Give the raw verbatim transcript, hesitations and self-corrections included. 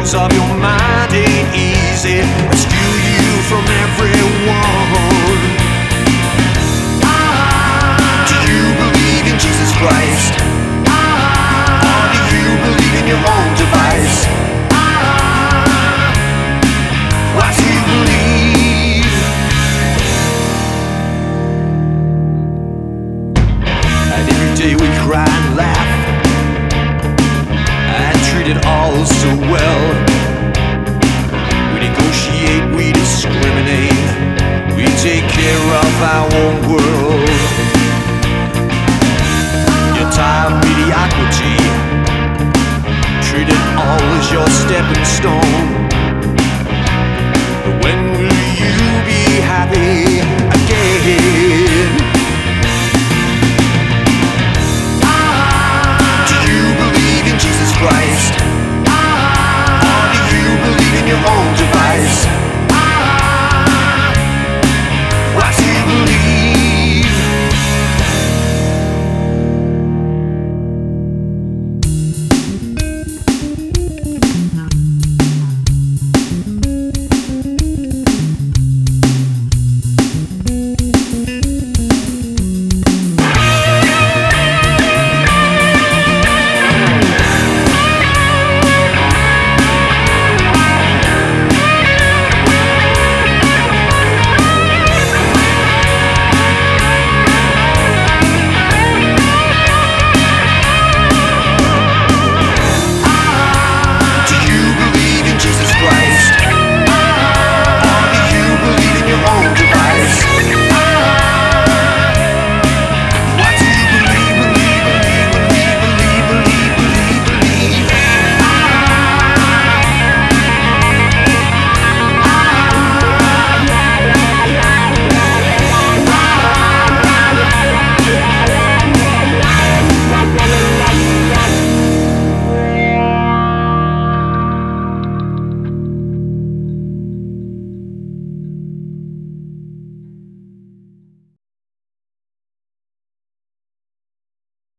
ignorance of your mind ain't easy. Rescue you from everyone. Do you believe in Jesus Christ? Or do you believe in your own device? What do you believe? And every day we cry and laugh and treat it all so well. We negotiate, we discriminate, we take care of our own world. Your time mediocrity, treat it all as your stepping stone. But when will you be happy again? Do you believe in Jesus Christ? Or do you believe in your own device?